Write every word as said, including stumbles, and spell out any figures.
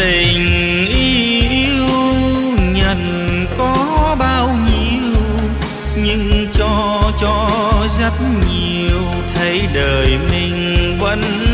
Tình yêu nhận có bao nhiêu, nhưng cho cho rất nhiều, thấy đời mình vẫn